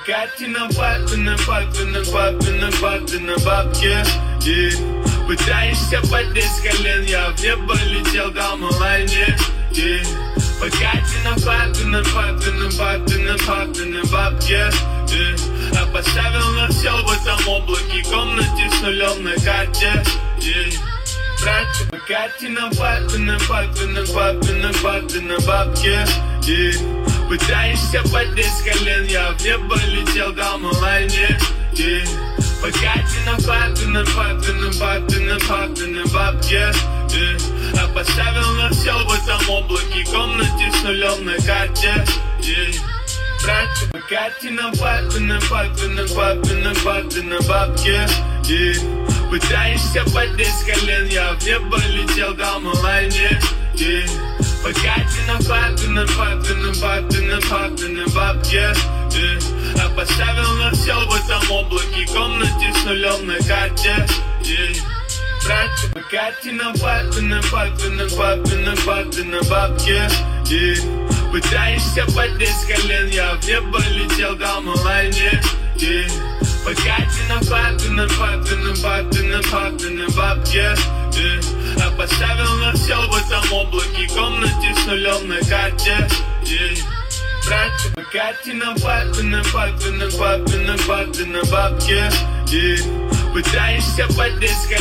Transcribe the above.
Катя на бабки, на бабки, на бабки, на бабки, на бабки. Пытаешься поднять с колен, я в небо летел, дал малайне. По Кате на бабки, на бабки, на бабки, на бабки, на бабки. А поставил на все в этом облаке, комнате с нулем на карте. Братья, по Кате на бабки, на бабки, на бабки, на бабки, на бабки. Пытаешься поднять с колен, я в небо летел, дал малайне. По Кате на бабки, на бабки, на бабки, на бабки, на бабки. А поставил на все в этом облаке, комнате с нулем на карте. Братья, по Кате на бабки, на бабки, на бабки, на бабки, на бабки. Пытаешься поднять с колен, я в небо летел, дал малайне. По Кате на бабки, на бабки, на бабки, на бабки, на бабки. А поставил на все в этом облаке, комнате с нулем на карте. Братья, по Кате на бабки, на бабки, на бабки, на бабки, на бабки. Пытаешься поднять с колен, я в небо летел, дал малайне. По Кате на бабки, на бабки, на бабки, на бабки, на бабки. А поставил на все в этом облаке, комнате с нулем на карте. Братья, по Кате на бабки, на бабки, на бабки, на бабки, на бабки. Пытаешься поднять с колен.